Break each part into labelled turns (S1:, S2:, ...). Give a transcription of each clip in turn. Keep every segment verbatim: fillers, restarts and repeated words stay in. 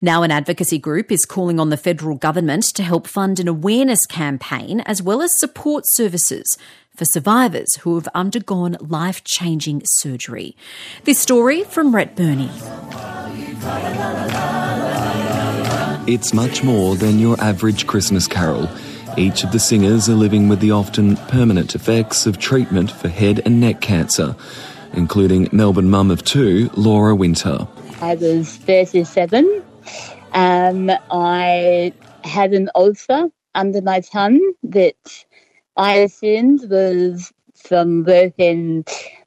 S1: Now an advocacy group is calling on the federal government to help fund an awareness campaign as well as support services for survivors who have undergone life-changing surgery. This story from Rhett Burney.
S2: It's much more than your average Christmas carol. Each of the singers are living with the often permanent effects of treatment for head and neck cancer, including Melbourne mum of two, Laura Winter.
S3: I was thirty-seven. Um, I had an ulcer under my tongue that I assumed was from working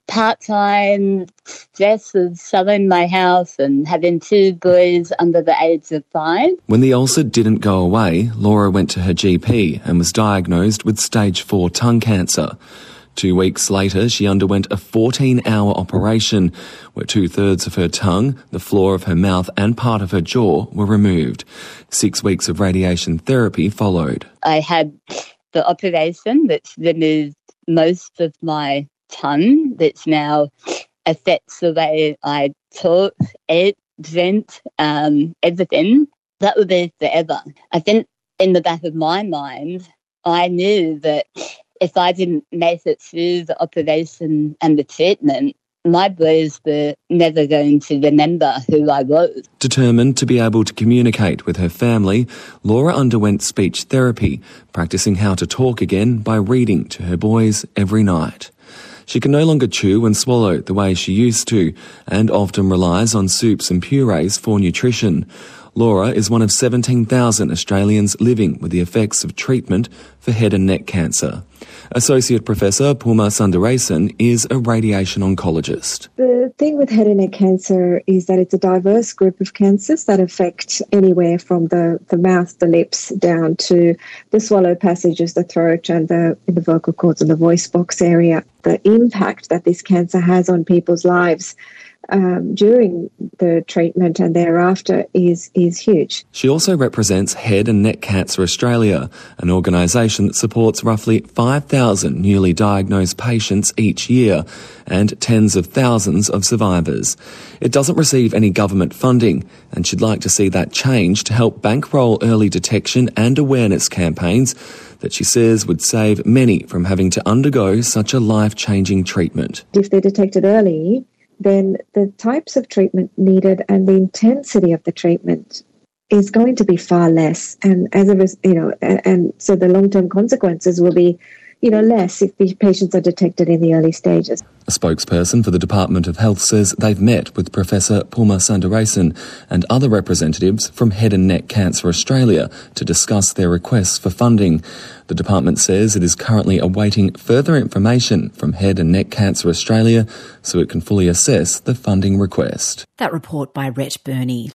S3: part-time, stress of selling my house and having two boys under the age of five.
S2: When the ulcer didn't go away, Laura went to her G P and was diagnosed with stage four tongue cancer. Two weeks later, she underwent a fourteen-hour operation where two-thirds of her tongue, the floor of her mouth and part of her jaw were removed. Six weeks of radiation therapy followed.
S3: I had the operation which removed most of my tongue, which now affects the way I talk, eat, drink, um, everything. That would be forever. I think in the back of my mind, I knew that if I didn't make it through the operation and the treatment, my boys were never going to remember who I was.
S2: Determined to be able to communicate with her family, Laura underwent speech therapy, practicing how to talk again by reading to her boys every night. She can no longer chew and swallow the way she used to, and often relies on soups and purees for nutrition. Laura is one of seventeen thousand Australians living with the effects of treatment for head and neck cancer. Associate Professor Puma Sundaresan is a radiation oncologist.
S4: The thing with head and neck cancer is that it's a diverse group of cancers that affect anywhere from the, the mouth, the lips, down to the swallow passages, the throat and the, the vocal cords and the voice box area. The impact that this cancer has on people's lives Um, during the treatment and thereafter is is huge.
S2: She also represents Head and Neck Cancer Australia, an organisation that supports roughly five thousand newly diagnosed patients each year and tens of thousands of survivors. It doesn't receive any government funding, and she'd like to see that change to help bankroll early detection and awareness campaigns that she says would save many from having to undergo such a life-changing treatment.
S4: If they're detected early, then the types of treatment needed and the intensity of the treatment is going to be far less. And as a res- you know, and, and so the long-term consequences will be, you know, less if the patients are detected in the early stages.
S2: A spokesperson for the Department of Health says they've met with Professor Puma Sundaresan and other representatives from Head and Neck Cancer Australia to discuss their requests for funding. The department says it is currently awaiting further information from Head and Neck Cancer Australia so it can fully assess the funding request.
S1: That report by Rhett Burney.